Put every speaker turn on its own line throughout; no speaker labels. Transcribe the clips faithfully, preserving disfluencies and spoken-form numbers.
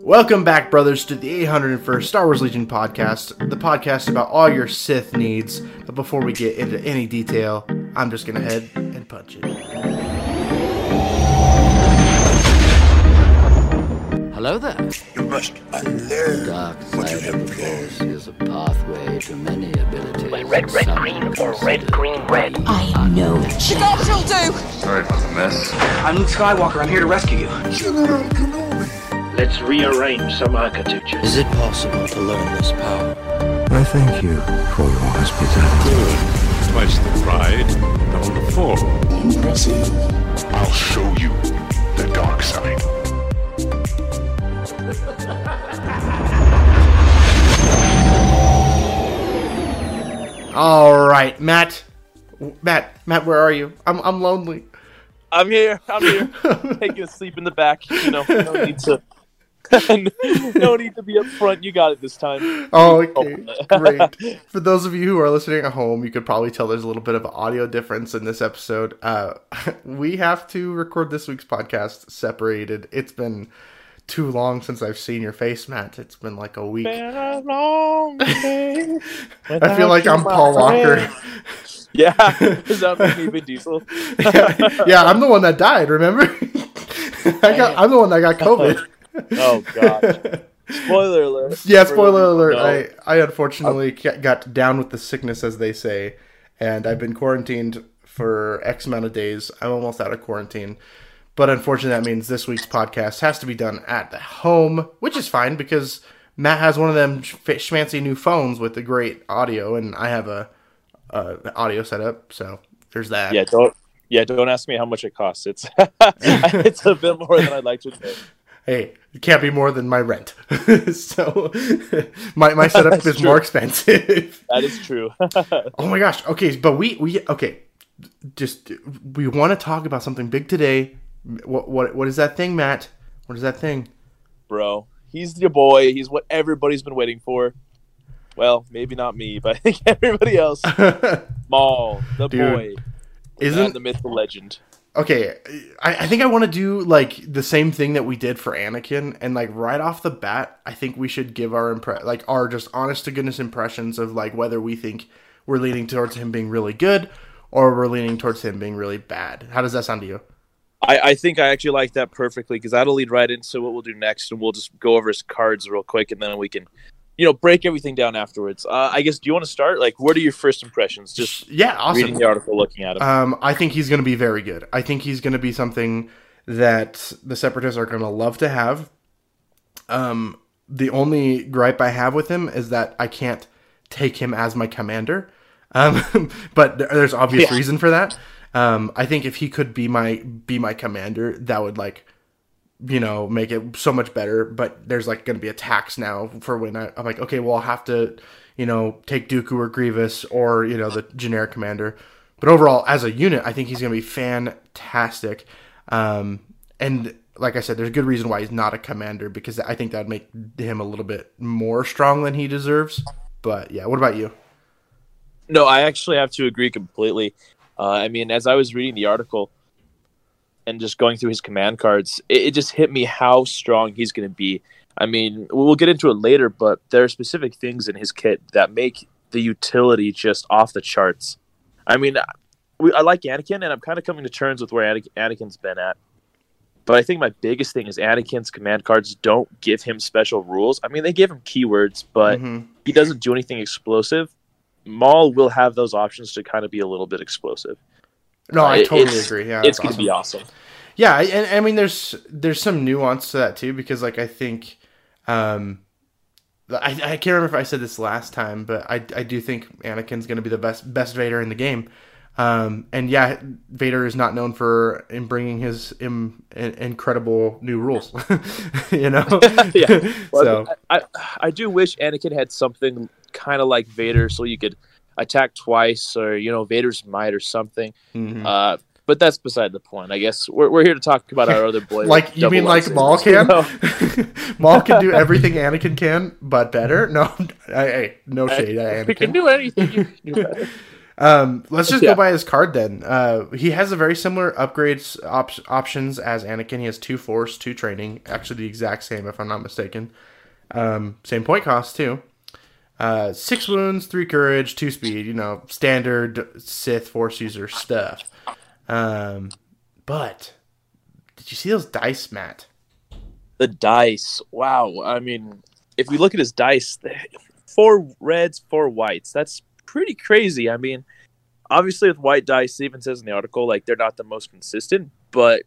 Welcome back, brothers, to the eight hundred first Star Wars Legion podcast, the podcast about all your Sith needs. But before we get into any detail, I'm just going to head and punch it.
Hello there.
You must unlearn
Dark
what you
side
have
of the Force
learned.
is a pathway to many abilities.
Red, red,
Some
green, or
considered
red, green, red.
I know.
She got you'll do!
Sorry about the mess.
I'm Luke Skywalker. I'm here to rescue you.
General Kenobi.
Let's rearrange some architecture.
Is it possible to learn this power?
I thank you for your hospitality.
Twice the pride, double the fall.
Impressive.
I'll show you the dark side.
All right, Matt. Matt, Matt, where are you? I'm I'm lonely.
I'm here. I'm here. Taking a sleep in the back. You know, no need to. no need to be up front. You got it this time.
Oh, okay. Great. For those of you who are listening at home, you could probably tell there's a little bit of audio difference in this episode. Uh, we have to record this week's podcast separated. It's been too long since I've seen your face, Matt. It's been like a week.
Been a long day
I feel like I'm Paul Walker.
Yeah, is that me, Vin Diesel?
yeah, yeah, I'm the one that died. Remember? I got. I'm the one that got COVID.
Oh gosh. Spoiler alert.
Yeah, spoiler alert.
No.
I, I unfortunately got down with the sickness, as they say, and I've been quarantined for X amount of days. I'm almost out of quarantine. But unfortunately, that means this week's podcast has to be done at the home, which is fine because Matt has one of them schmancy new phones with the great audio, and I have a, a audio setup, so there's that.
Yeah, don't yeah, don't ask me how much it costs. It's it's a bit more than I'd like to admit.
Hey, it can't be more than my rent. so my my setup
That's
is
true.
more expensive.
That is true.
Oh my gosh. Okay, but we we okay. Just we want to talk about something big today. What what what is that thing, Matt? What is that thing?
Bro, he's your boy. He's what everybody's been waiting for. Well, maybe not me, but I think everybody else. Maul, the
Dude,
boy.
Isn't
Man, the myth, the legend.
Okay, I, I think I want to do like the same thing that we did for Anakin, and like right off the bat, I think we should give our impre- like our just honest to goodness impressions of like whether we think we're leaning towards him being really good or we're leaning towards him being really bad. How does that sound to you?
I, I think I actually like that perfectly because that'll lead right into what we'll do next, and we'll just go over his cards real quick, and then we can, you know, break everything down afterwards. Uh, I guess, do you want to start? Like, what are your first impressions? Just
Yeah, awesome.
reading the article, looking at him.
Um, I think he's going to be very good. I think he's going to be something that the Separatists are going to love to have. Um, the only gripe I have with him is that I can't take him as my commander. Um, but there's obvious
Yeah.
reason for that. Um, I think if he could be my be my commander, that would like, you know, make it so much better. But there's like going to be a tax now for when I, I'm like, okay, well, I'll have to, you know, take Dooku or Grievous or, you know, the generic commander. But overall, as a unit, I think he's going to be fantastic. Um, and like I said, there's a good reason why he's not a commander, because I think that would make him a little bit more strong than he deserves. But yeah, what about you?
No, I actually have to agree completely. Uh, I mean, as I was reading the article and just going through his command cards, it, it just hit me how strong he's going to be. I mean, we'll get into it later, but there are specific things in his kit that make the utility just off the charts. I mean, we, I like Anakin, and I'm kind of coming to terms with where Anakin, Anakin's been at. But I think my biggest thing is Anakin's command cards don't give him special rules. I mean, they give him keywords, but
Mm-hmm.
he doesn't do anything explosive. Maul will have those options to kind of be a little bit explosive.
No, I
It-
totally
it's-
agree. Yeah,
it's
that's
going to be awesome.
Yeah, and I mean, there's there's some nuance to that too, because like I think, um, I I can't remember if I said this last time, but I I do think Anakin's going to be the best best Vader in the game. Um, and yeah, Vader is not known for in bringing his im, in, incredible new rules, you know.
Yeah. Well,
so
I, I I do wish Anakin had something kind of like Vader, so you could attack twice, or you know, Vader's might or something.
mhm.
Uh, but that's beside the point. I guess we're we're here to talk about our other boy.
Like you mean like Maul can? Maul can do everything Anakin can, but better. No, I, I no shade. I,
We
Anakin.
can do anything. You can do better.
Um, let's just
Yeah.
go by his card then. Uh, he has a very similar upgrades op- options as Anakin. He has two force, two training. Actually, the exact same, if I'm not mistaken. Um, same point cost too. Uh, six wounds, three courage, two speed. You know, standard Sith force user stuff. Um, but did you see those dice, Matt?
The dice. Wow. I mean, if we look at his dice, four reds, four whites. That's pretty crazy. I mean, obviously with white dice, it even says in the article, like, they're not the most consistent, but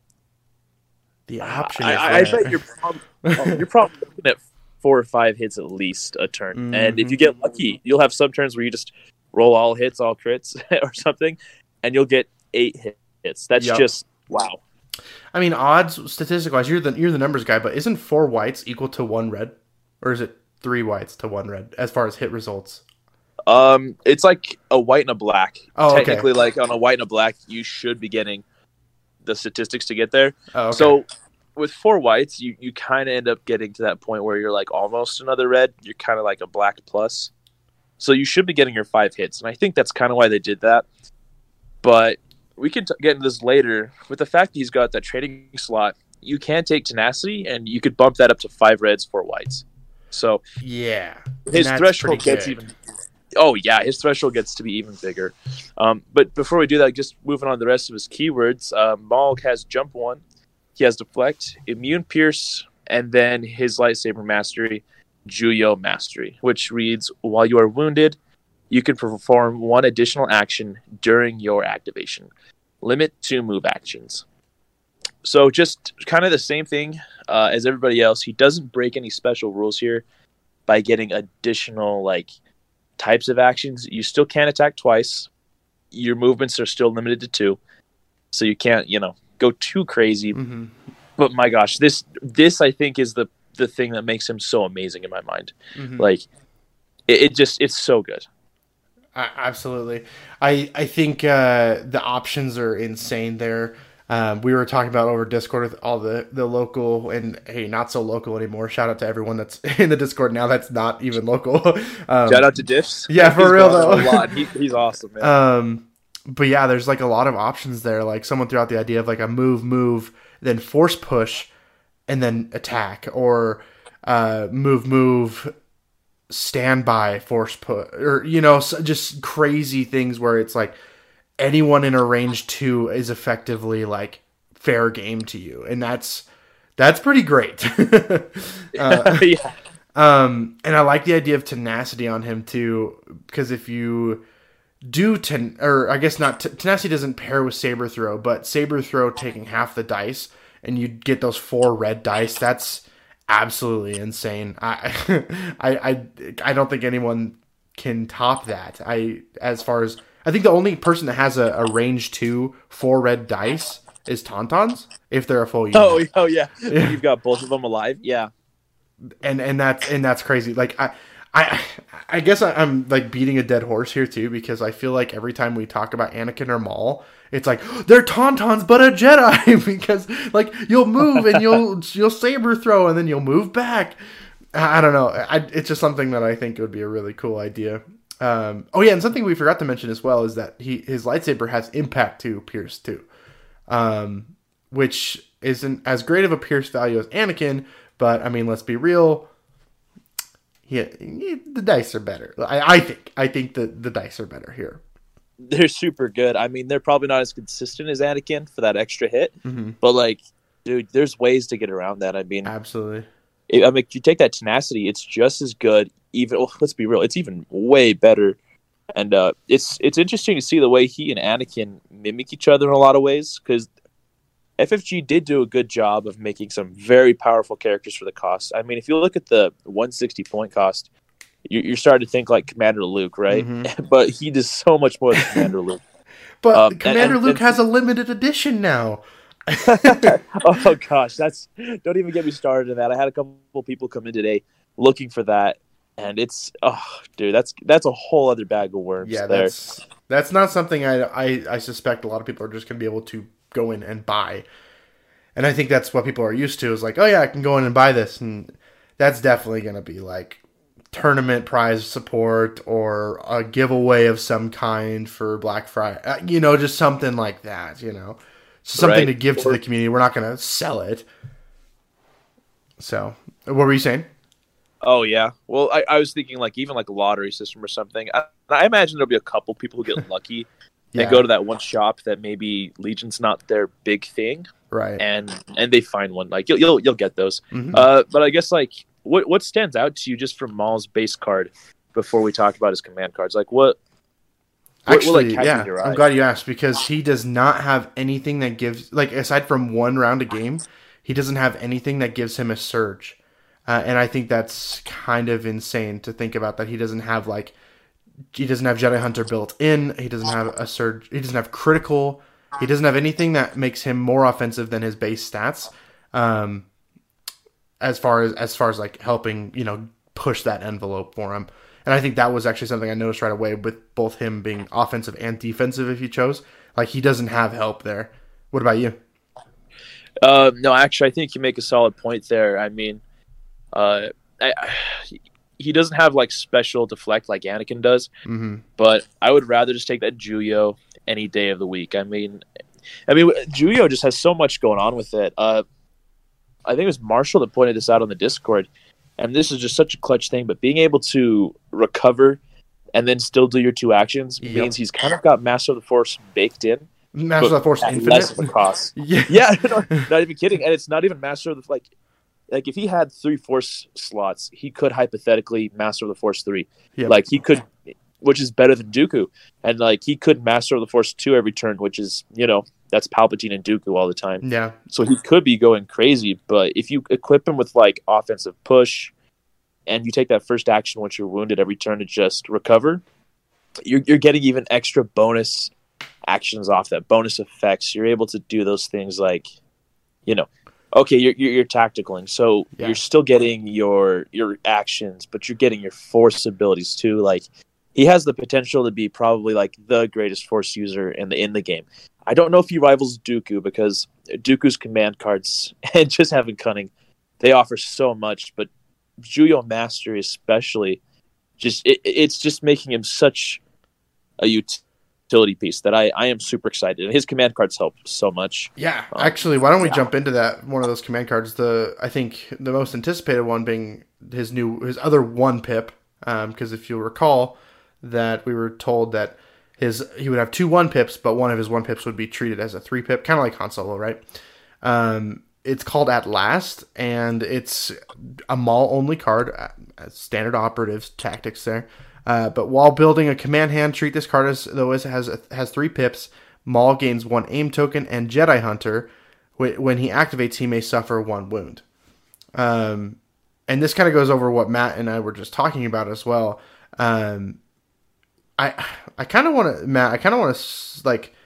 The option
I,
is
I, I
there.
bet you're probably, oh, you're probably looking at four or five hits at least a turn.
Mm-hmm.
And if you get lucky, you'll have some turns where you just roll all hits, all crits or something, and you'll get eight hits. That's
Yep.
just, wow.
I mean, odds statistic wise, you're the you're the numbers guy, but isn't four whites equal to one red, or is it three whites to one red as far as hit results?
Um, it's like a white and a black.
Oh, okay.
Technically, like on a white and a black, you should be getting the statistics to get there.
Oh, okay.
So with four whites, you, you kind of end up getting to that point where you're like almost another red. You're kind of like a black plus. So you should be getting your five hits. And I think that's kind of why they did that. But we can t- get into this later. With the fact that he's got that trading slot, you can take tenacity and you could bump that up to five reds, four whites. So
yeah,
his
That's
threshold
pretty
gets
good.
even. Oh yeah, his threshold gets to be even bigger. Um, but before we do that, just moving on to the rest of his keywords. Uh, Maul has jump one, he has deflect, immune pierce, and then his lightsaber mastery, Juyo mastery, which reads: while you are wounded, you can perform one additional action during your activation. Limit to move actions. So just kind of the same thing uh, as everybody else. He doesn't break any special rules here by getting additional like types of actions. You still can't attack twice. Your movements are still limited to two, so you can't, you know, go too crazy.
Mm-hmm.
But my gosh, this this I think is the the thing that makes him so amazing in my mind.
Mm-hmm.
Like it, it just it's so good.
I, absolutely. I I think uh, the options are insane there. Um, we were talking about over Discord with all the, the local and, hey, not so local anymore. Shout out to everyone that's in the Discord now that's not even local. Um,
Shout out to Diffs.
Yeah, for
He's
real,
gone
though.
a lot. He, he's awesome, man.
Um, but yeah, there's like a lot of options there. Like someone threw out the idea of like a move, move, then force push, and then attack, or uh, move, move, standby, force push, or you know, so just crazy things where it's like anyone in a range two is effectively like fair game to you, and that's that's pretty great. uh,
yeah.
Um, and I like the idea of tenacity on him too, because if you do ten, or I guess not, t- tenacity doesn't pair with saber throw, but saber throw taking half the dice and you get those four red dice. That's absolutely insane. I, I, I, I don't think anyone can top that. I, as far as I think the only person that has a, a range two four red dice is Tauntauns if they're a full unit.
Oh, oh yeah. You've got both of them alive. Yeah.
and and that's and that's crazy. Like I, I, I guess I, I'm like beating a dead horse here too, because I feel like every time we talk about Anakin or Maul, it's like they're Tauntauns but a Jedi because like you'll move and you'll you'll saber throw and then you'll move back. I, I don't know. I, it's just something that I think would be a really cool idea. Um, oh yeah, and something we forgot to mention as well is that he his lightsaber has impact to pierce too, um, which isn't as great of a pierce value as Anakin. But, I mean, let's be real. Yeah, the dice are better. I, I think. I think that the dice are better here.
They're super good. I mean, they're probably not as consistent as Anakin for that extra hit.
Mm-hmm.
But, like, dude, there's ways to get around that. I mean,
Absolutely.
I mean, if you take that tenacity, it's just as good. Even well, let's be real, it's even way better. And uh, it's it's interesting to see the way he and Anakin mimic each other in a lot of ways, because F F G did do a good job of making some very powerful characters for the cost. I mean, if you look at the one sixty point cost, you're starting to think like Commander Luke, right? Mm-hmm. But he does so much more than Commander Luke.
But
um,
Commander
and, and,
Luke
and,
has a limited edition now.
Oh gosh, that's don't even get me started in that. I had a couple people come in today looking for that, and it's oh, dude, that's that's a whole other bag of worms.
Yeah,
there.
that's that's not something I, I I suspect a lot of people are just going to be able to go in and buy. And I think that's what people are used to is like, oh yeah, I can go in and buy this. And that's definitely going to be like tournament prize support or a giveaway of some kind for Black Friday. Uh, you know, just something like that, you know. Something
Right.
to give to
Or-
the community. We're not going to sell it. So, what were you saying?
Oh yeah. Well, I, I was thinking like even like a lottery system or something. I, I imagine there'll be a couple people who get lucky
Yeah.
and go to that one shop that maybe Legion's not their big thing,
Right.
and and they find one. Like you'll you'll, you'll get those.
Mhm.
Uh, but I guess like what what stands out to you just from Maul's base card before we talk about his command cards? Like what? what will,
Actually,
like, catch
yeah,
your
I'm
eye?
glad you asked because he does not have anything that gives, like, aside from one round a game, he doesn't have anything that gives him a surge. Uh, and I think that's kind of insane to think about that he doesn't have, like, he doesn't have Jedi Hunter built in, he doesn't have a surge, he doesn't have critical, he doesn't have anything that makes him more offensive than his base stats. Um, as far as, as far as, like, helping, you know, push that envelope for him. And I think that was actually something I noticed right away with both him being offensive and defensive if you chose. Like, he doesn't have help there. What about you?
Uh, no, actually, I think you make a solid point there. I mean, uh, I, I, he doesn't have like special deflect like Anakin does,
Mm-hmm.
but I would rather just take that Juyo any day of the week. I mean, I mean, Juyo just has so much going on with it. Uh, I think it was Marshall that pointed this out on the Discord, and this is just such a clutch thing. But being able to recover and then still do your two actions
Yep.
means he's kind of got Master of the Force baked in.
Master of the Force
at
Infinite.
less of a cost.
Yeah.
Yeah, no, not even kidding. And it's not even Master of the like, like if he had three Force slots, he could hypothetically Master of the Force three.
Yep.
Like he could, which is better than Dooku, and like he could Master of the Force two every turn, which is you know that's Palpatine and Dooku all the time.
Yeah.
So he could be going crazy. But if you equip him with like offensive push, and you take that first action once you're wounded every turn to just recover, you're you're getting even extra bonus actions off that, bonus effects. You're able to do those things like, you know, okay, you're you're, you're tacticaling, so
Yeah.
you're still getting your your actions, but you're getting your force abilities too. Like he has the potential to be probably like the greatest force user in the in the game. I don't know if he rivals Dooku because Dooku's command cards and just having cunning, they offer so much, but Juyo Mastery especially, just it, it's just making him such a utility piece that I, I am super excited. And his command cards help so much.
Yeah.
Um,
Actually, why don't we jump into that? One of those command cards. The I think the most anticipated one being his new his other one pip. Because if you'll recall, that we were told that his he would have two one pips, but one of his one pips would be treated as a three pip, kind of like Han Solo, right? Um, it's called At Last, and it's a Maul only card, uh, standard operatives tactics there. Uh, but while building a command hand, treat this card as though it has has three pips. Maul gains one aim token, and Jedi Hunter, wh- when he activates, he may suffer one wound. Um, and this kind of goes over what Matt and I were just talking about as well. Um, I I kind of want to, Matt. I kind of want to like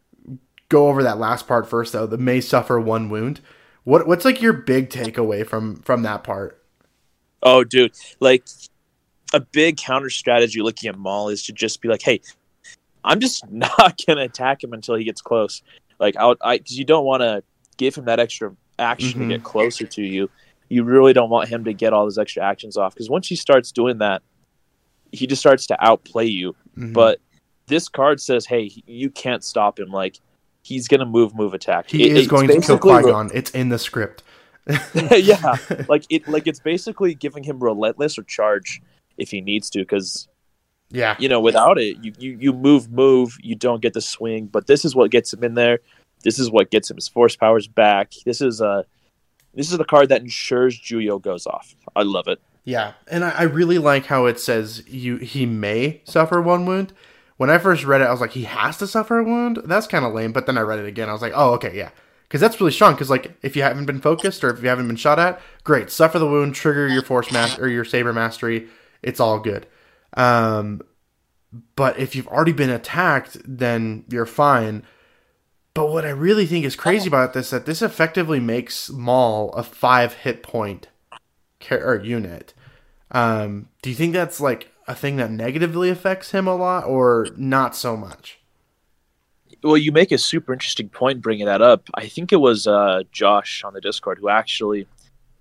go over that last part first, though. The may suffer one wound. What what's like your big takeaway from from that part?
Oh, dude, like a big counter strategy looking at Maul is to just be like, hey, I'm just not gonna attack him until he gets close. Like, I, I cause you don't want to give him that extra action
Mhm.
to get closer to you. You really don't want him to get all his extra actions off because once he starts doing that, he just starts to outplay you.
Mhm.
But this card says, hey, you can't stop him. Like, he's gonna move, move, attack.
He
It-
is
it's
going to kill
basically-
Qui-Gon. It's in the script.
yeah, like it, like it's basically giving him relentless or charge if he needs to, because
Yeah.
you know without it, you, you you move, move, you don't get the swing. But this is what gets him in there. This is what gets him his force powers back. This is uh this is the card that ensures Juyo goes off. I love it.
Yeah, and I, I really like how it says you he may suffer one wound. When I first read it, I was like, he has to suffer a wound? That's kind of lame. But then I read it again. I was like, oh, okay, yeah. Because that's really strong. Because like, if you haven't been focused or if you haven't been shot at, great. Suffer the wound, trigger your force master or your saber mastery. It's all good. Um, but if you've already been attacked, then you're fine. But what I really think is crazy about this, that this effectively makes Maul a five hit point car- or unit. Um, do you think that's like a thing that negatively affects him a lot or not so much?
Well, you make a super interesting point bringing that up. I think it was uh, Josh on the Discord who actually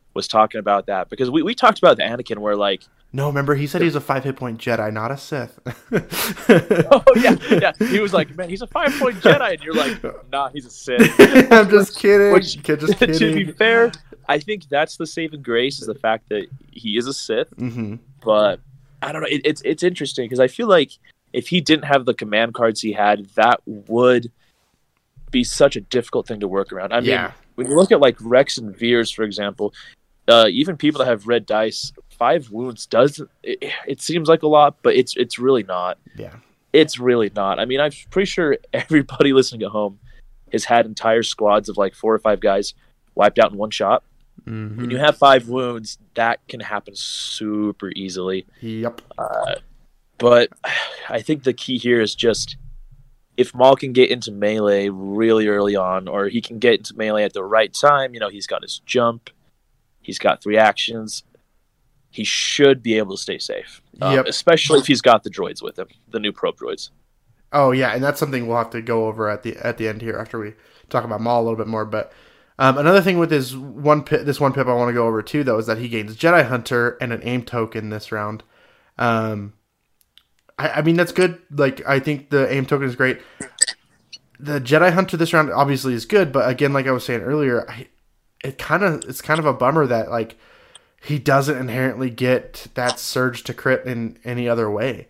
was talking about that because we, we talked about the Anakin where like
No, remember he said he was a five hit point Jedi, not a Sith.
oh yeah, yeah. He was like, man, he's a five point Jedi, and you're like, nah, he's a Sith.
I'm just kidding.
Which,
just kidding.
To be fair, I think that's the saving grace is the fact that he is a Sith.
Mm-hmm.
But I don't know. It, it's it's interesting because I feel like if he didn't have the command cards he had, that would be such a difficult thing to work around. I
Yeah.
mean, when you look at like Rex and Veers, for example, uh, even people that have red dice, five wounds doesn't. It, it seems like a lot, but it's it's really not.
Yeah,
it's really not. I mean, I'm pretty sure everybody listening at home has had entire squads of like four or five guys wiped out in one shot.
mm-hmm.
When you have five wounds, that can happen super easily.
Yep.
Uh, but I think the key here is just if Maul can get into melee really early on, or he can get into melee at the right time, you know, he's got his jump, he's got three actions, he should be able to stay safe. Um,
Yep.
Especially if he's got the droids with him, the new probe droids.
Oh yeah, and that's something we'll have to go over at the at the end here after we talk about Maul a little bit more. But um, another thing with this one pip, this one pip I want to go over too, though, is that he gains Jedi Hunter and an aim token this round. Um, I, I mean that's good. Like I think the aim token is great. The Jedi Hunter this round obviously is good, but again, like I was saying earlier, I, it kind of it's kind of a bummer that like he doesn't inherently get that surge to crit in any other way.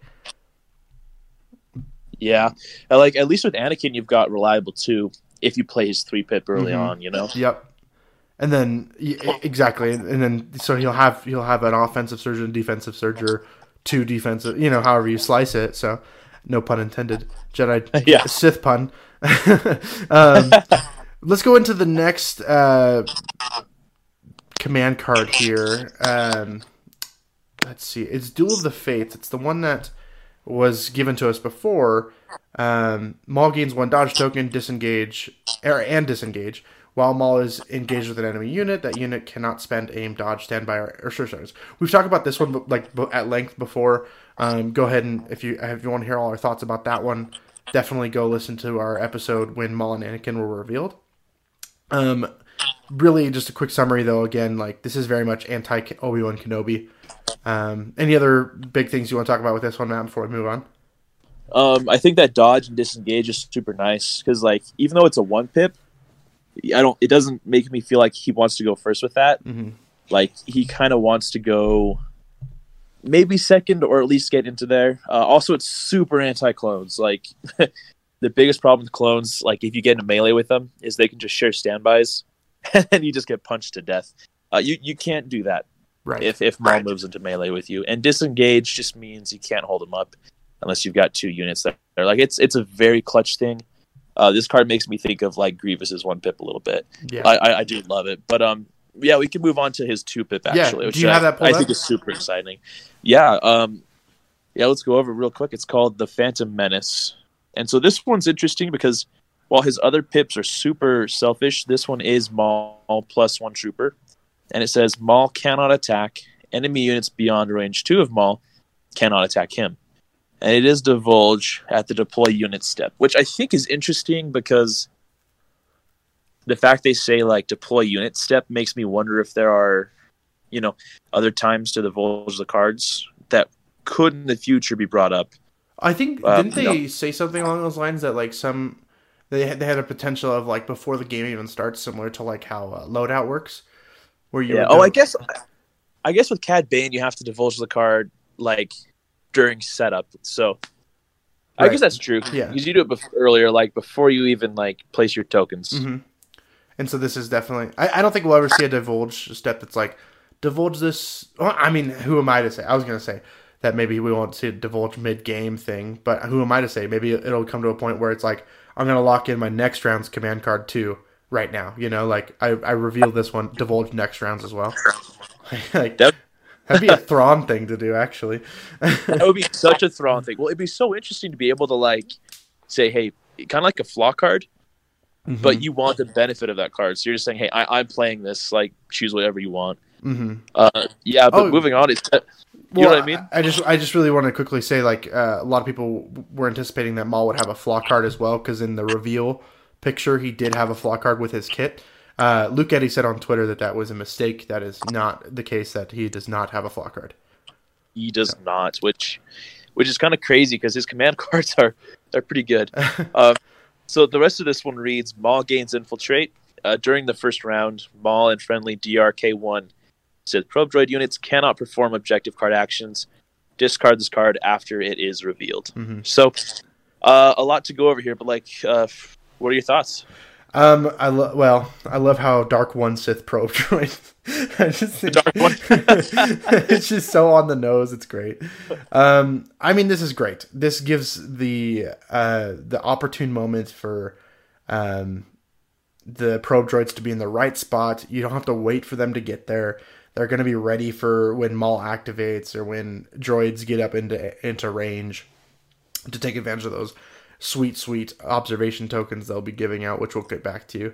Yeah, I like at least with Anakin, you've got reliable two if you play his three pip early
Mm-hmm.
on. You know.
Yep. And then y- exactly, and then so he'll have he'll have an offensive surge and a defensive surge, or two defensive, you know, however you slice it. So, no pun intended. Jedi
Yeah.
Sith pun. um, let's go into the next uh, command card here. Um, let's see. It's Duel of the Fates. It's the one that was given to us before. Um, Maul gains one dodge token, disengage, er, and disengage. While Maul is engaged with an enemy unit, that unit cannot spend aim, dodge, standby, or, or surcharge. We've talked about this one like at length before. Um, go ahead and if you if you want to hear all our thoughts about that one, definitely go listen to our episode when Maul and Anakin were revealed. Um, really, just a quick summary though. Again, like this is very much anti Obi-Wan Kenobi. Um, any other big things you want to talk about with this one, Matt, before we move on?
Um, I think that dodge and disengage is super nice because, like, even though it's a one pip, I don't. It doesn't make me feel like he wants to go first with that.
Mm-hmm.
Like he kind of wants to go, maybe second or at least get into there. Uh, also, it's super anti-clones. Like the biggest problem with clones, like if you get into melee with them, is they can just share standbys, and then you just get punched to death. Uh, you you can't do that.
Right.
If if Maul
right.
moves into melee with you, and disengage just means you can't hold him up unless you've got two units that are like it's it's a very clutch thing. Uh, this card makes me think of like Grievous's one pip a little bit.
Yeah.
I, I, I do love it, but um yeah, we can move on to his two pip actually.
Yeah.
Which
Do you
I,
have that pulled
I think
up?
is super exciting. Yeah, um, yeah. Let's go over it real quick. It's called the Phantom Menace, and so this one's interesting because while his other pips are super selfish, this one is Maul plus one trooper, and it says Maul cannot attack enemy units beyond range two of Maul cannot attack him. And it is divulge at the deploy unit step, which I think is interesting because the fact they say like deploy unit step makes me wonder if there are, you know, other times to divulge the cards that could in the future be brought up.
I think
Um,
didn't they
no.
say something along those lines that like some they had, they had a potential of like before the game even starts, similar to like how uh, loadout works, where you
Yeah.
would
Oh,
go-
I guess, I guess with Cad Bane you have to divulge the card like during setup. So I
Right.
guess that's true.
Yeah.
Because you do it before, earlier, like before you even like place your tokens.
Mhm. And so this is definitely. I, I don't think we'll ever see a divulge step that's like divulge this. Well, I mean, who am I to say? I was gonna say that maybe we won't see a divulge mid game thing, but who am I to say? Maybe it'll come to a point where it's like I'm gonna lock in my next round's command card too right now. You know, like I I reveal this one divulge next rounds as well. like
That-
that'd be a Thrawn thing to do, actually.
That would be such a Thrawn thing. Well, it'd be so interesting to be able to like say, hey, kind of like a flaw card,
Mm-hmm.
but you want the benefit of that card. So you're just saying, hey, I, I'm playing this. Like, choose whatever you want.
Mm-hmm.
Uh, yeah, but
Oh.
moving on, it's you know
Well,
what I mean.
I just, I just really want to quickly say, like, uh, a lot of people were anticipating that Maul would have a flaw card as well, because in the reveal picture, he did have a flaw card with his kit. Uh, Luke Eddy said on Twitter that that was a mistake. That is not the case. That he does not have a flaw card.
He does so. not, which which is kind of crazy because his command cards are are pretty good. uh, so the rest of this one reads: Maul gains infiltrate. Uh, during the first round, Maul and friendly D R K one said probe droid units cannot perform objective card actions. Discard this card after it is revealed. Mm-hmm. So uh, a lot to go over here, but like, uh, what are your thoughts?
Um, I lo- well, I love how Dark One Sith probe droid. I just think
Dark One.
It's just so on the nose. It's great. Um, I mean, this is great. This gives the uh, the opportune moment for um, the probe droids to be in the right spot. You don't have to wait for them to get there. They're going to be ready for when Maul activates or when droids get up into into range to take advantage of those sweet, sweet observation tokens they'll be giving out, which we'll get back to.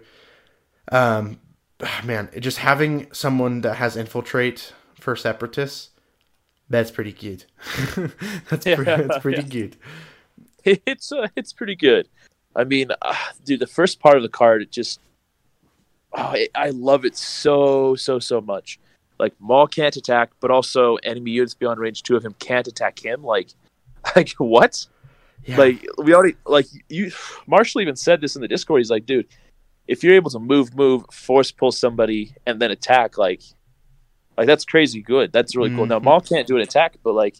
Um, man, just having someone that has infiltrate for separatists, that's pretty cute. that's,
yeah,
pretty, that's pretty
yeah.
cute.
It's uh, it's pretty good. I mean, uh, dude, the first part of the card, it just, oh, it, I love it so, so, so much. Like, Maul can't attack, but also enemy units beyond range two of him can't attack him. Like, like what? Yeah. Like, we already, like, you, Marshall even said this in the Discord. He's like, dude, if you're able to move, move, force pull somebody, and then attack, like, like that's crazy good. That's really mm-hmm. cool. Now, Maul can't do an attack, but, like,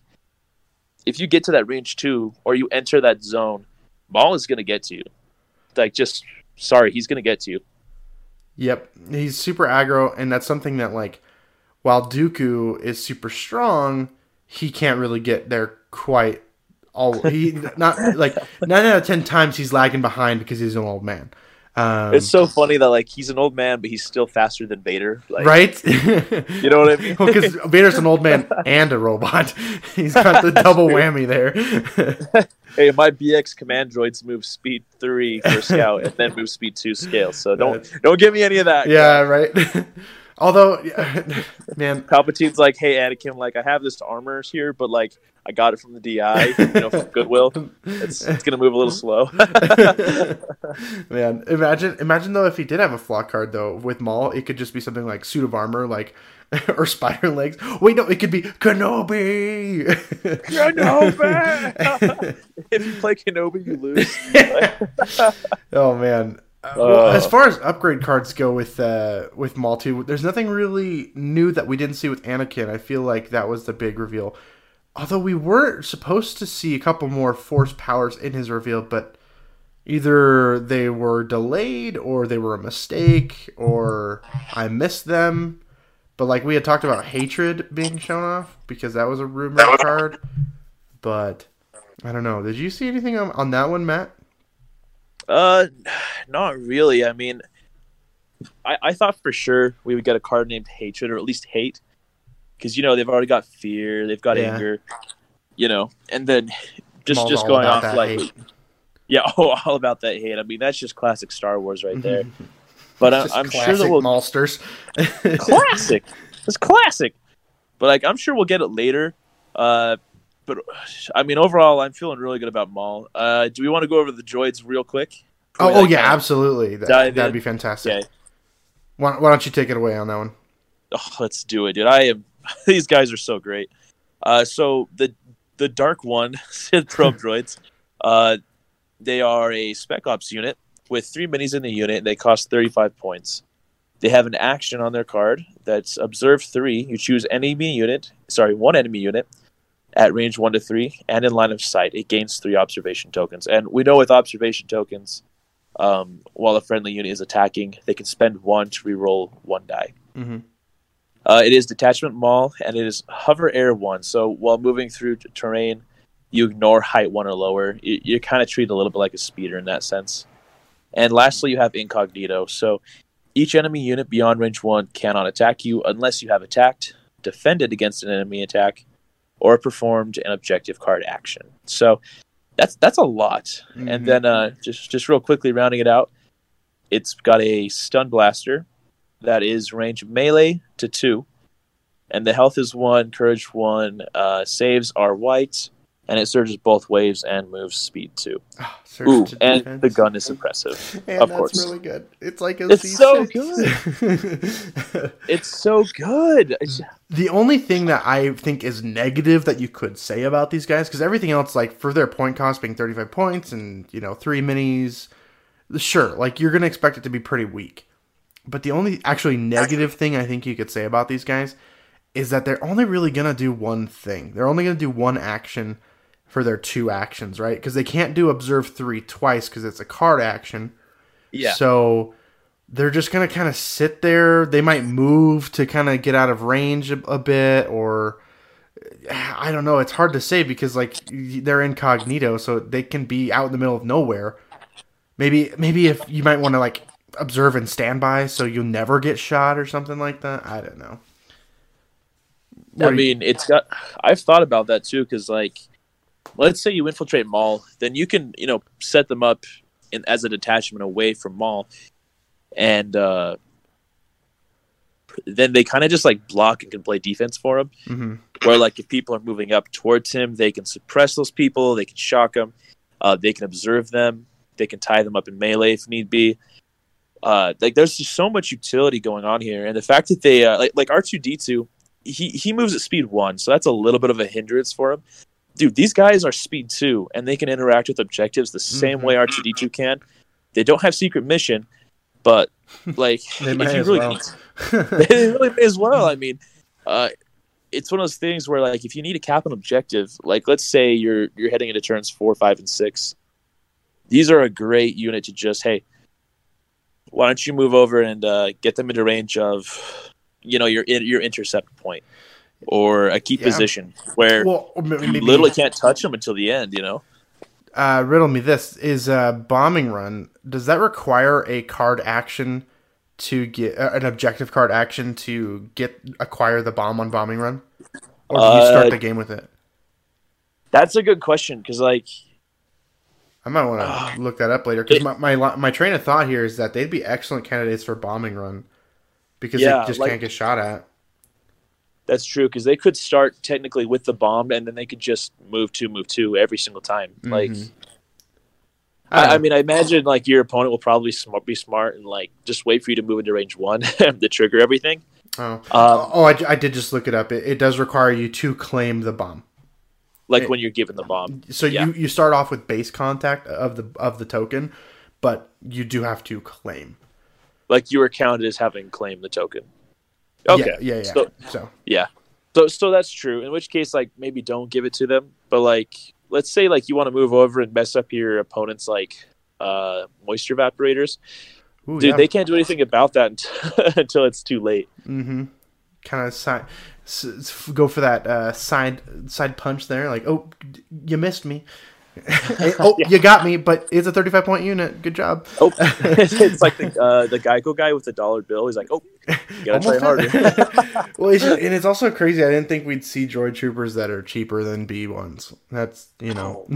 if you get to that range two, or you enter that zone, Maul is going to get to you. Like, just, sorry, he's going to get to you.
Yep. He's super aggro, and that's something that, like, while Dooku is super strong, he can't really get there quite all. He not like nine out of ten times he's lagging behind because he's an old man. Um,
it's so funny that like he's an old man, but he's still faster than Vader. Like,
right?
You know what I mean?
Well, because Vader's an old man and a robot. He's got the double whammy there.
Hey, my B X command droids move speed three for scout and then move speed two scale. So don't That's... don't give me any of that.
Yeah, right. Although, man,
Palpatine's like, "Hey, Anakin, like I have this armor here, but like I got it from the D I, you know, from Goodwill. It's it's gonna move a little slow."
Man, imagine imagine though if he did have a flaw card though with Maul, it could just be something like suit of armor, like or spider legs. Wait, no, it could be Kenobi.
Kenobi. If you play Kenobi, you lose.
Oh man. Uh, well, as far as upgrade cards go with uh, with Maul two, there's nothing really new that we didn't see with Anakin. I feel like that was the big reveal. Although we were supposed to see a couple more Force powers in his reveal, but either they were delayed or they were a mistake or I missed them. But like we had talked about Hatred being shown off because that was a rumored card. But I don't know. Did you see anything on, on that one, Matt?
Uh, not really. I mean, I, I thought for sure we would get a card named Hatred, or at least Hate, because you know they've already got fear, they've got yeah. anger, you know, and then just all, just all going off like, hate. yeah, oh, all about that hate. I mean, that's just classic Star Wars right there. But I, I'm sure that we'll
Malsters.
classic. It's classic. But like, I'm sure we'll get it later. Uh. But, I mean, overall, I'm feeling really good about Maul. Uh, do we want to go over the droids real quick?
Oh, oh yeah, absolutely. That, that'd be fantastic.
Okay.
Why, why don't you take it away on that one?
Oh, let's do it, dude. I am. These guys are so great. Uh, so, the the Dark One, Sith probe droids, uh, they are a Spec Ops unit with three minis in the unit, and they cost thirty-five points. They have an action on their card that's Observe three. You choose enemy unit, sorry, one enemy unit, at range one to three, and in line of sight. It gains three observation tokens. And we know with observation tokens, um, while a friendly unit is attacking, they can spend one to reroll one die.
Mm-hmm.
Uh, it is Detachment Maul, and it is Hover Air one. So while moving through t- terrain, you ignore height one or lower. You, you're kind of treated a little bit like a speeder in that sense. And lastly, you have Incognito. So each enemy unit beyond range one cannot attack you unless you have attacked, defended against an enemy attack, or performed an objective card action. So that's that's a lot. Mm-hmm. And then uh, just just real quickly rounding it out, it's got a stun blaster that is range melee to two, and the health is one, courage one, uh, saves are white, and it surges both waves and moves speed two.
Oh, surge
Ooh,
to
and
defense.
the gun is suppressive.
And
of
that's
course,
really good. It's like a
It's
C six.
so good. It's so good. It's-
The only thing that I think is negative that you could say about these guys, because everything else, like for their point cost being thirty-five points and, you know, three minis, sure, like you're going to expect it to be pretty weak. But the only actually negative thing I think you could say about these guys is that they're only really going to do one thing. They're only going to do one action for their two actions, right? Because they can't do Observe three twice because it's a card action.
yeah.
So they're just going to kind of sit there. They might move to kind of get out of range a, a bit, or I don't know. It's hard to say because like they're incognito, so they can be out in the middle of nowhere. Maybe maybe if you might want to like observe and stand by so you'll never get shot or something like that. I don't know. What
I
do you-
mean, it's got. I've thought about that too, because like, let's say you infiltrate Maul, then you can you know set them up in, as a detachment away from Maul, and uh, then they kind of just like block and can play defense for him.
Mhm.
Where like if people are moving up towards him, they can suppress those people, they can shock them, uh, they can observe them, they can tie them up in melee if need be. Uh, like there's just so much utility going on here, and the fact that they uh, like like R two D two. He he moves at speed one, so that's a little bit of a hindrance for him. Dude, these guys are speed two, and they can interact with objectives the same
Mm-hmm.
way R two D two can. They don't have secret mission, but like
They
if
may
you
as
really
well.
need, they really may as well. I mean, uh, it's one of those things where like if you need a cap an objective, like let's say you're you're heading into turns four, five, and six, these are a great unit to just hey, why don't you move over and uh, get them into range of. You know, your your intercept point or a key
Yeah.
position where
Well, or maybe,
you literally can't touch them until the end. You know,
uh, riddle me this: is uh, bombing run? Does that require a card action to get uh, an objective card action to get acquire the bomb on bombing run, or do you
Uh,
start the game with it?
that's a good question because like
I might want to look that up later because my, my li- my train of thought here is that they'd be excellent candidates for bombing run because
Yeah,
they just
like-
can't get shot at.
that's true because they could start technically with the bomb and then they could just move two, move two every single time. Like, I, I mean, I imagine like your opponent will probably smart, be smart and like just wait for you to move into range one to trigger everything.
Oh,
Um,
oh, I, I did just look it up. It, it does require you to claim the bomb.
like
It-
when you're given the bomb.
So
Yeah.
you, you start off with base contact of the of the token, but you do have to claim.
Like you were counted as having claimed the token. Okay.
Yeah, yeah, yeah.
So,
So,
Yeah. So so that's true. In which case, like maybe don't give it to them. But like, let's say like you want to move over and mess up your opponent's like uh, moisture evaporators.
ooh,
Dude,
yeah.
they can't do anything about that until, until it's too late.
Mm-hmm. Kind of side, s- s- go for that uh, side side punch there. Like, oh, d- you missed me. Hey, oh, you got me, but it's a thirty-five point unit. Good job.
Oh, it's like the uh, the Geico guy with the dollar bill. He's like, oh, you gotta try
Almost
harder.
Well, it's, and it's also crazy. I didn't think we'd see droid troopers that are cheaper than B ones. That's you know.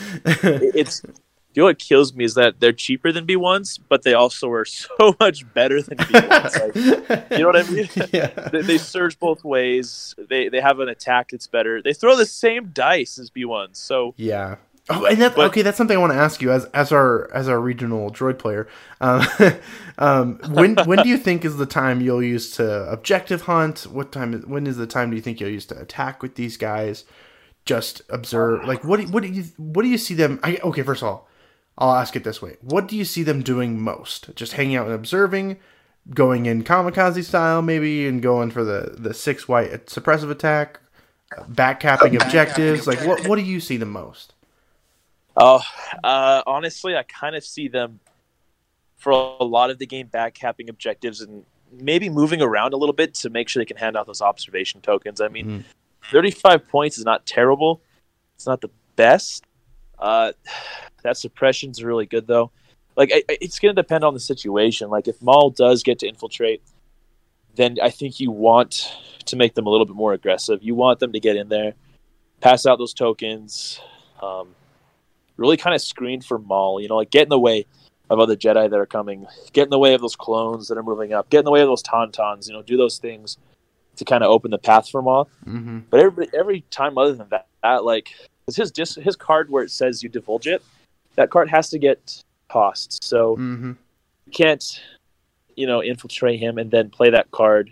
it's you know what kills me is that they're cheaper than B ones, but they also are so much better than B ones. Like, you know what I mean?
Yeah.
They, they surge both ways. They they have an attack that's better. They throw the same dice as B ones. So
Yeah. Oh, and that
But-
okay. That's something I want to ask you as as our as our regional droid player. Um, um, when when do you think is the time you'll use to objective hunt? What time? is- When is the time do you think you'll use to attack with these guys? Just observe. Like what? Do, what do you what do you see them? I, okay, first of all, I'll ask it this way: what do you see them doing most? Just hanging out and observing, going in kamikaze style, maybe, and going for the the six white suppressive attack, backcapping objectives. Like what? What do you see the most?
Oh, uh, honestly, I kind of see them for a lot of the game back capping objectives and maybe moving around a little bit to make sure they can hand out those observation tokens. I mean,
Mhm.
thirty-five points is not terrible. It's not the best. Uh, that suppression's really good, though. Like, I, I- it's going to depend on the situation. Like, if Maul does get to infiltrate, then I think you want to make them a little bit more aggressive. You want them to get in there, pass out those tokens, um, really kind of screen for Maul, you know, like get in the way of other Jedi that are coming, get in the way of those clones that are moving up, get in the way of those Tauntauns, you know, do those things to kind of open the path for Maul.
Mm-hmm.
But every every time other than that, that, like because his dis- his card where it says you divulge it, that card has to get tossed. So
Mm-hmm.
you can't, you know, infiltrate him and then play that card,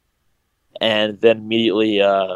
and then immediately uh,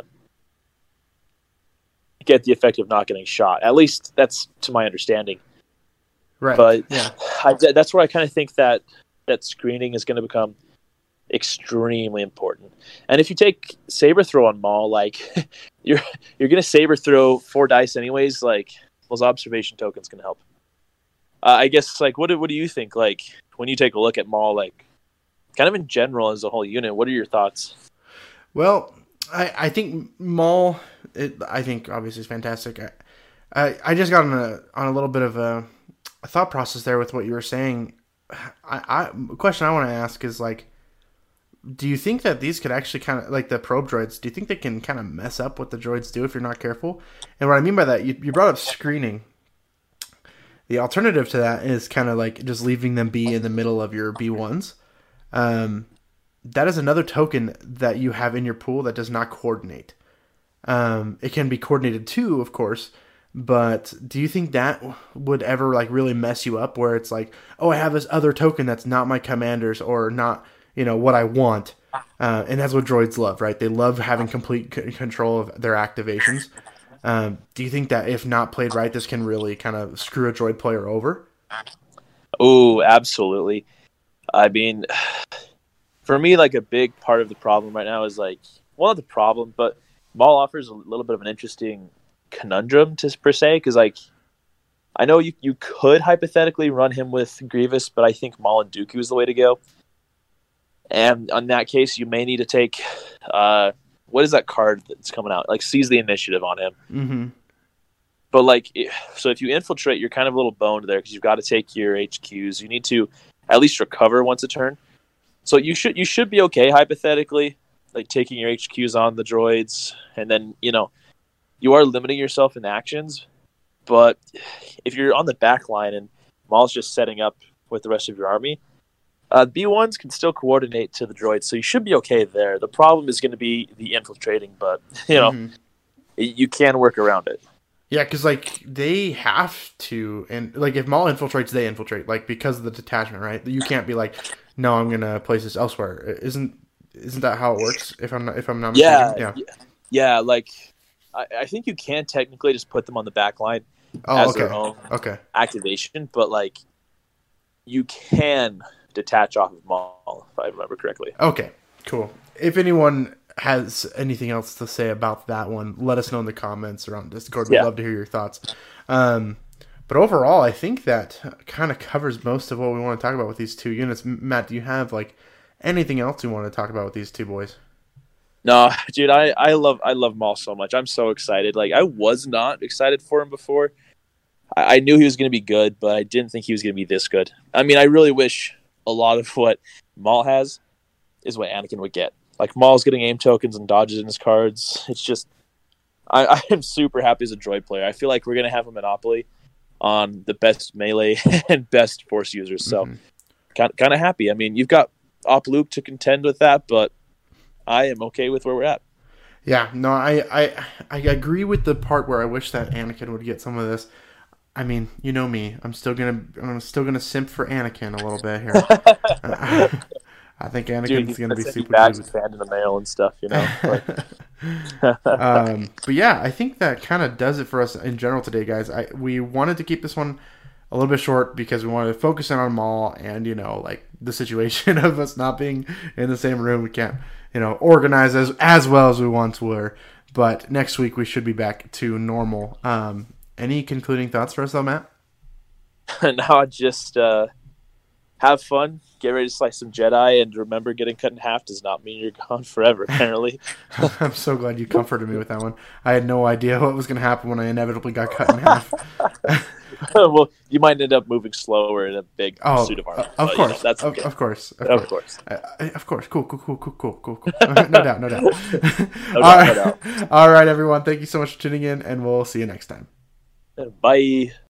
get the effect of not getting shot. At least that's to my understanding.
Right.
But
yeah.
I, that's where I kind of think that that screening is going to become extremely important. And if you take saber throw on Maul, like you're you're going to saber throw four dice anyways. Like those observation tokens can help. Uh, I guess like what do, what do you think? Like when you take a look at Maul, like kind of in general as a whole unit, what are your thoughts?
Well, I, I think Maul, it, I think obviously is fantastic. I, I, I just got on a on a little bit of a, a thought process there with what you were saying. I, I a question I want to ask is like, do you think that these could actually kind of like the probe droids? Do you think they can kind of mess up what the droids do if you're not careful? And what I mean by that, you, you brought up screening. The alternative to that is kind of like just leaving them be in the middle of your B ones. Um, that is another token that you have in your pool that does not coordinate. Um, it can be coordinated too, of course, but do you think that would ever like really mess you up where it's like, oh, I have this other token that's not my commander's or not, you know, what I want. Uh, and that's what droids love, right? They love having complete c- control of their activations. Um, do you think that if not played right, this can really kind of screw a droid player over?
Oh, absolutely. I mean, for me, like a big part of the problem right now is like, well, not the problem, but Maul offers a little bit of an interesting conundrum to per se, because like, I know you, you could hypothetically run him with Grievous, but I think Maul and Dooku is the way to go. And in that case, you may need to take, uh, what is that card that's coming out? Like, seize the initiative on him.
Mm-hmm.
But like, so if you infiltrate, you're kind of a little boned there because you've got to take your H Qs. You need to at least recover once a turn. So you should you should be okay hypothetically, like taking your H Qs on the droids, and then you know you are limiting yourself in actions. But if you're on the back line and Maul's just setting up with the rest of your army, uh, B ones can still coordinate to the droids, so you should be okay there. The problem is going to be the infiltrating, but you know
Mm-hmm.
you can work around it.
Yeah, because like they have to, and like if Maul infiltrates, they infiltrate, like because of the detachment, right? You can't be like, no, I'm gonna place this elsewhere. Isn't isn't that how it works? If I'm not, if I'm not
Yeah,
mistaken?
yeah, yeah. Like I, I think you can technically just put them on the back line
Oh,
as
okay.
their own
Okay.
activation, but like you can detach off of Maul if I remember correctly.
Okay. Cool. If anyone has anything else to say about that one, let us know in the comments or on Discord. We'd
Yeah.
love to hear your thoughts. Um, but overall, I think that kind of covers most of what we want to talk about with these two units. M- Matt, do you have like anything else you want to talk about with these two boys?
No, dude, I, I love I love Maul so much. I'm so excited. Like I was not excited for him before. I, I knew he was going to be good, but I didn't think he was going to be this good. I mean, I really wish a lot of what Maul has is what Anakin would get. Like Maul's getting aim tokens and dodges in his cards. It's just, I, I am super happy as a droid player. I feel like we're gonna have a monopoly on the best melee and best force users. So,
Mm-hmm.
kind kind of happy. I mean, you've got Op Luke to contend with that, but I am okay with where we're at.
Yeah, no, I, I I agree with the part where I wish that Anakin would get some of this. I mean, you know me. I'm still gonna I'm still gonna simp for Anakin a little bit here. I think Anakin's
Dude,
going to be super
bags
good.
fan in the mail and stuff, you know. But,
um, but yeah, I think that kind of does it for us in general today, guys. I we wanted to keep this one a little bit short because we wanted to focus in on Maul and you know like the situation of us not being in the same room. We can't you know organize as as well as we once were. But next week we should be back to normal. Um, any concluding thoughts for us, though, Matt?
now just uh, have fun. Get ready to slice some Jedi, and remember, getting cut in half does not mean you're gone forever, apparently.
I'm so glad you comforted me with that one. I had no idea what was going to happen when I inevitably got cut in half.
Well, you might end up moving slower in a big
Oh,
suit of armor.
of
but, you
course,
know, that's
of,
okay.
of course, of,
Of
course,
course.
I, I, of course. Cool, cool, cool, cool, cool, cool, cool. No doubt, no doubt.
No
All
doubt,
right,
no doubt.
all right, everyone. Thank you so much for tuning in, and we'll see you next time.
Bye.